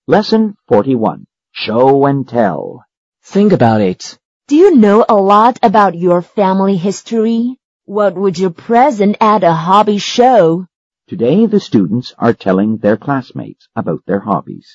Lesson 41. Show and Tell. Think about it. Do you know a lot about your family history? What would your present at a hobby show? Today the students are telling their classmates about their hobbies.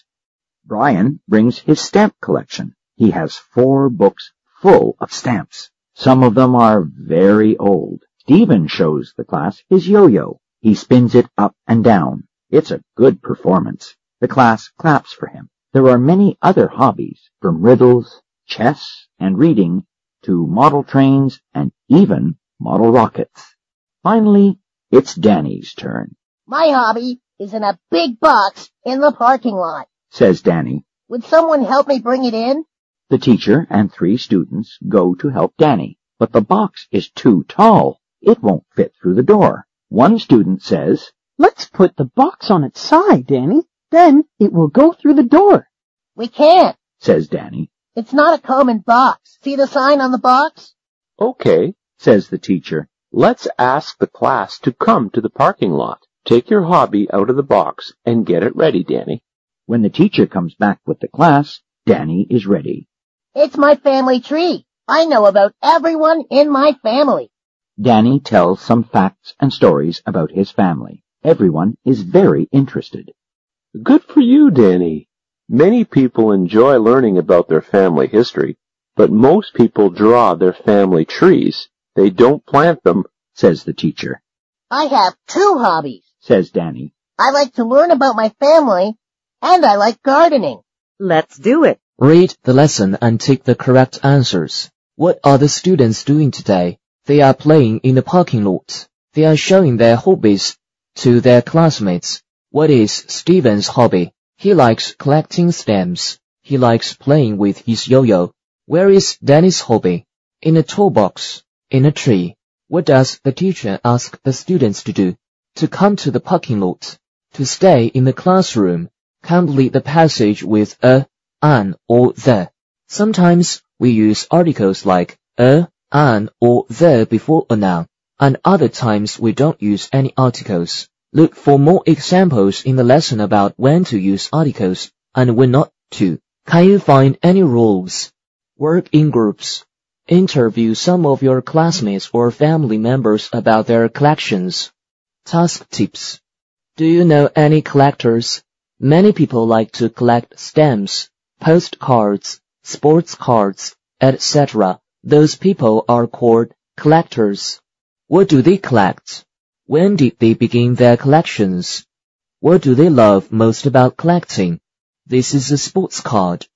Brian brings his stamp collection. He has 4 books full of stamps. Some of them are very old. Stephen shows the class his yo-yo. He spins it up and down. It's a good performance. The class claps for him. There are many other hobbies, from riddles, chess, and reading, to model trains and even model rockets. Finally, it's Danny's turn. My hobby is in a big box in the parking lot, says Danny. Would someone help me bring it in? The teacher and 3 students go to help Danny, but the box is too tall. It won't fit through the door. One student says, "Let's put the box on its side, Danny. Then it will go through the door." We can't, says Danny. It's not a common box. See the sign on the box? Okay, says the teacher. Let's ask the class to come to the parking lot. Take your hobby out of the box and get it ready, Danny. When the teacher comes back with the class, Danny is ready. It's my family tree. I know about everyone in my family. Danny tells some facts and stories about his family. Everyone is very interested. Good for you, Danny. Many people enjoy learning about their family history, but most people draw their family trees. They don't plant them, says the teacher. I have 2 hobbies, says Danny. I like to learn about my family, and I like gardening. Let's do it. Read the lesson and take the correct answers. What are the students doing today? They are playing in the parking lot. They are showing their hobbies to their classmates. What is Stephen's hobby? He likes collecting stamps. He likes playing with his yo-yo. Where is Danny's hobby? In a toolbox. In a tree. What does the teacher ask the students to do? To come to the parking lot. To stay in the classroom. Complete the passage with a, an, or the. Sometimes we use articles like a, an, or the before a noun, and other times we don't use any articles. Look for more examples in the lesson about when to use articles and when not to. Can you find any rules? Work in groups. Interview some of your classmates or family members about their collections. Task tips. Do you know any collectors? Many people like to collect stamps, postcards, sports cards, etc. Those people are called collectors. What do they collect? When did they begin their collections? What do they love most about collecting? This is a sports card.